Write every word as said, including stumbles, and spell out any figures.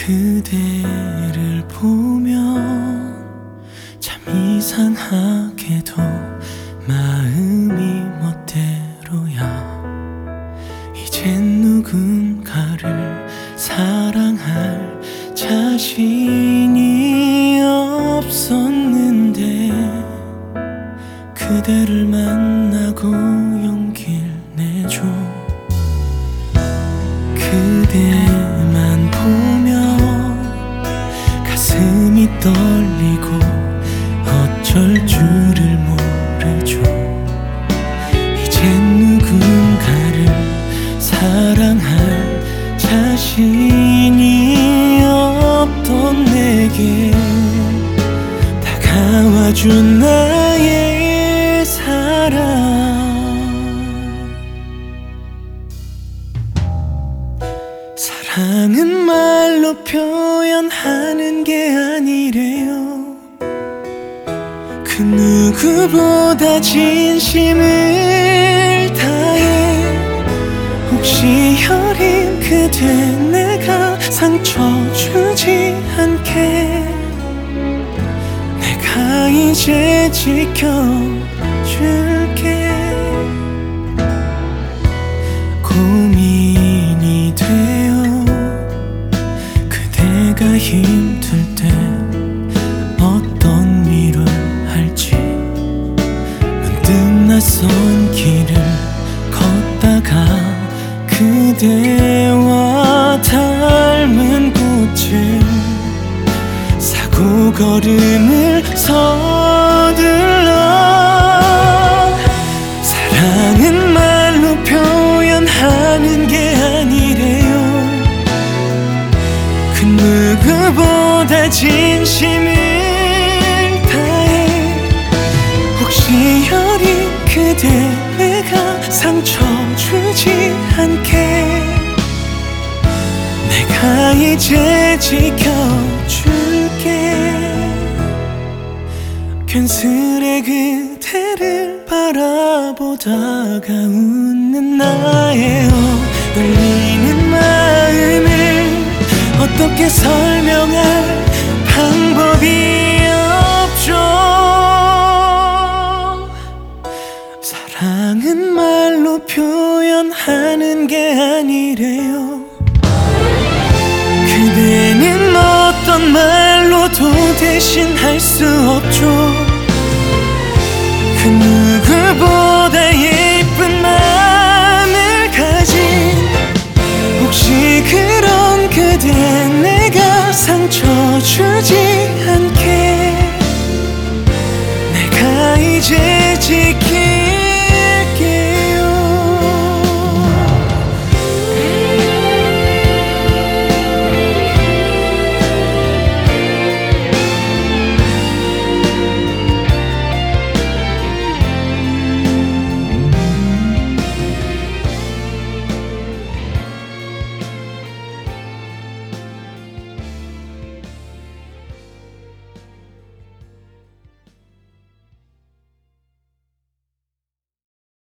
그대를 보면 참 이상하게도 마음이 멋대로야. 이젠 누군가를 사랑할 자신이 없었는데 그대를 만나고 용기를 내줘. 그대만 보면 가슴이 떨리고 어쩔 줄을 모르죠. 이젠 누군가를 사랑할 자신이 없던 내게 다가와준 나의 사랑. 사랑은 말로 표현하는 게 아니래요. 그 누구보다 진심을 다해. 혹시 여린 그대 내가 상처 주지 않게 내가 이제 지켜줄게. 고민이 돼요. 그대가 힘들 때 어떤 위로를 할지. 문득 낯선 길을 걷다가 그대와 닮은 꽃을 사고 걸음을 서둘러. 사랑은 말로 표현하는 게 아니래요. 그 누구보다 진심을 다해. 혹시 여린 그대 내가 상처 주지 않게 내가 이제 지켜줄게. 괜스레 그대를 바라보다가 웃는 나의 떨리는 마음을 어떻게 설명할 방법이 없죠. 사랑은 말로 표현하는 게 아니래요. 그대는 어떤 말로도 대신할 수 없죠. 그 누구보다 예쁜 마음을 가진 혹시 그런 그대 내가 상처 주지